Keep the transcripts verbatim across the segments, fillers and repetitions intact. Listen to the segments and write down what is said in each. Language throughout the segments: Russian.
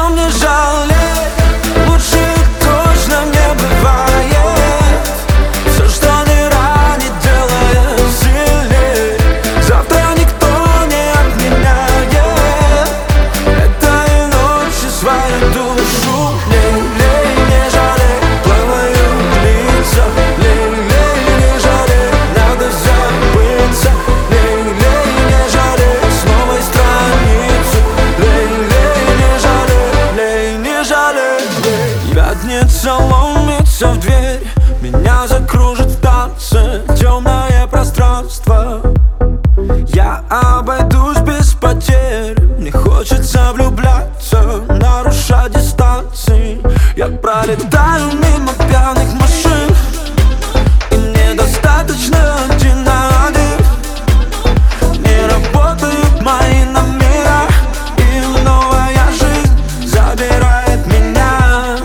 Нечем не жалеть, лучше точно не бывает. Все, что не ранит, делает сильней. Завтра никто не отменяет этой ночи свою душу. Лей, лей, не жалей, плавают лица. Лей, лей, не жалей, надо забыться. Лей, лей, не жалей, с новой страницы. Лей, лей, не жалей, лей, не жалей. Пятница ломится в дверь, меня закружит в танце темное пространство. Я обойдусь без потерь, мне хочется влюбляться, нарушать дистанции. Я пролетаю мимо пьяных машин, и мне достаточно один на один. Не работают мои номера, и новая жизнь забирает меня.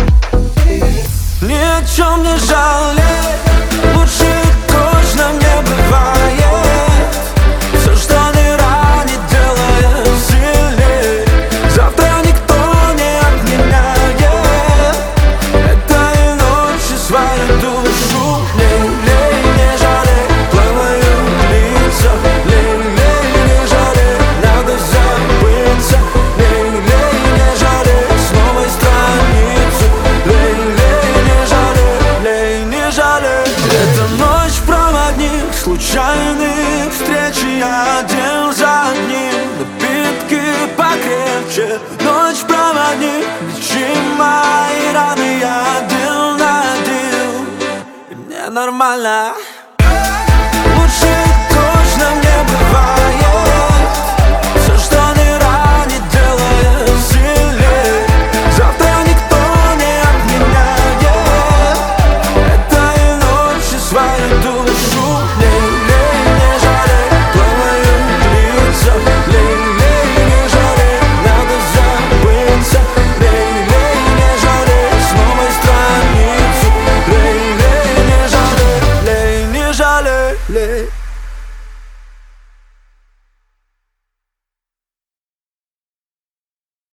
Ни о чем не жалеть, лучше точно не бывает. Все, что не ранит, делает сильней. Завтра никто не отменяет этой ночи свою душу. Лей, лей, не жалей, плавают лица. Лей, лей, не жалей, надо забыться. Лей, лей, не жалей, с новой страницы. Лей, лей, не жалей, лей, не жалей. Это ночь-проводник случайных встреч, и я один за одним. Напитки покрепче. Ночь-проводник, лечи мои раны, я один на один. И мне нормально.